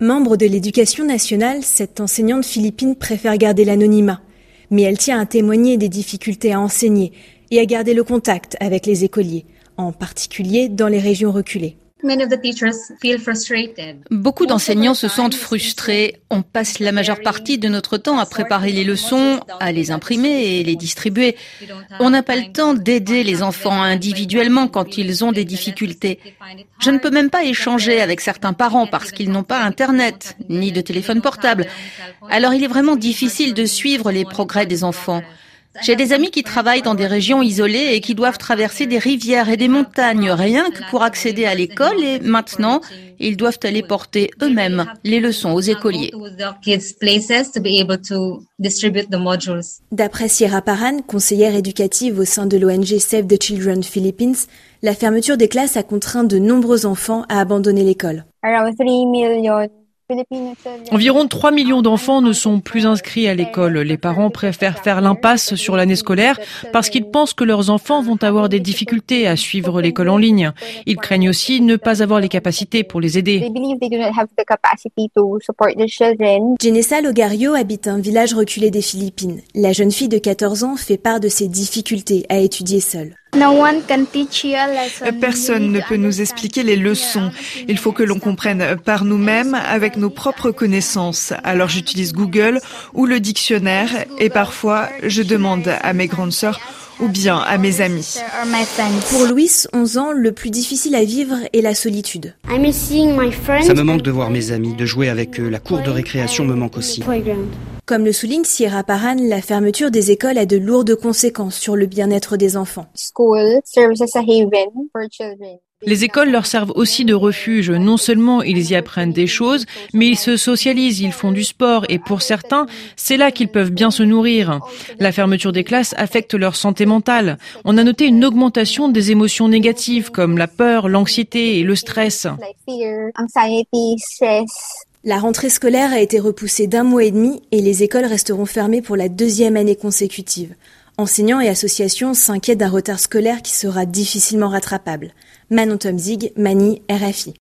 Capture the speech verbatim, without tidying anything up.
Membre de l'Éducation nationale, cette enseignante philippine préfère garder l'anonymat. Mais elle tient à témoigner des difficultés à enseigner et à garder le contact avec les écoliers, en particulier dans les régions reculées. Beaucoup d'enseignants se sentent frustrés. On passe la majeure partie de notre temps à préparer les leçons, à les imprimer et les distribuer. On n'a pas le temps d'aider les enfants individuellement quand ils ont des difficultés. Je ne peux même pas échanger avec certains parents parce qu'ils n'ont pas Internet, ni de téléphone portable. Alors il est vraiment difficile de suivre les progrès des enfants. J'ai des amis qui travaillent dans des régions isolées et qui doivent traverser des rivières et des montagnes rien que pour accéder à l'école et maintenant, ils doivent aller porter eux-mêmes les leçons aux écoliers. D'après Sierra Paran, conseillère éducative au sein de l'O N G Save the Children Philippines, la fermeture des classes a contraint de nombreux enfants à abandonner l'école. Environ trois millions d'enfants ne sont plus inscrits à l'école. Les parents préfèrent faire l'impasse sur l'année scolaire parce qu'ils pensent que leurs enfants vont avoir des difficultés à suivre l'école en ligne. Ils craignent aussi ne pas avoir les capacités pour les aider. Jenessa Logario habite un village reculé des Philippines. La jeune fille de quatorze ans fait part de ses difficultés à étudier seule. Personne ne peut nous expliquer les leçons. Il faut que l'on comprenne par nous-mêmes avec nos propres connaissances. Alors j'utilise Google ou le dictionnaire et parfois je demande à mes grandes sœurs ou bien à mes amis. Pour Louis, onze ans, le plus difficile à vivre est la solitude. Ça me manque de voir mes amis, de jouer avec eux. La cour de récréation me manque aussi. Comme le souligne Sierra Paran, la fermeture des écoles a de lourdes conséquences sur le bien-être des enfants. Les écoles leur servent aussi de refuge. Non seulement ils y apprennent des choses, mais ils se socialisent, ils font du sport et pour certains, c'est là qu'ils peuvent bien se nourrir. La fermeture des classes affecte leur santé mentale. On a noté une augmentation des émotions négatives comme la peur, l'anxiété et le stress. La rentrée scolaire a été repoussée d'un mois et demi et les écoles resteront fermées pour la deuxième année consécutive. Enseignants et associations s'inquiètent d'un retard scolaire qui sera difficilement rattrapable. Manon Tomzig, Mani, R F I.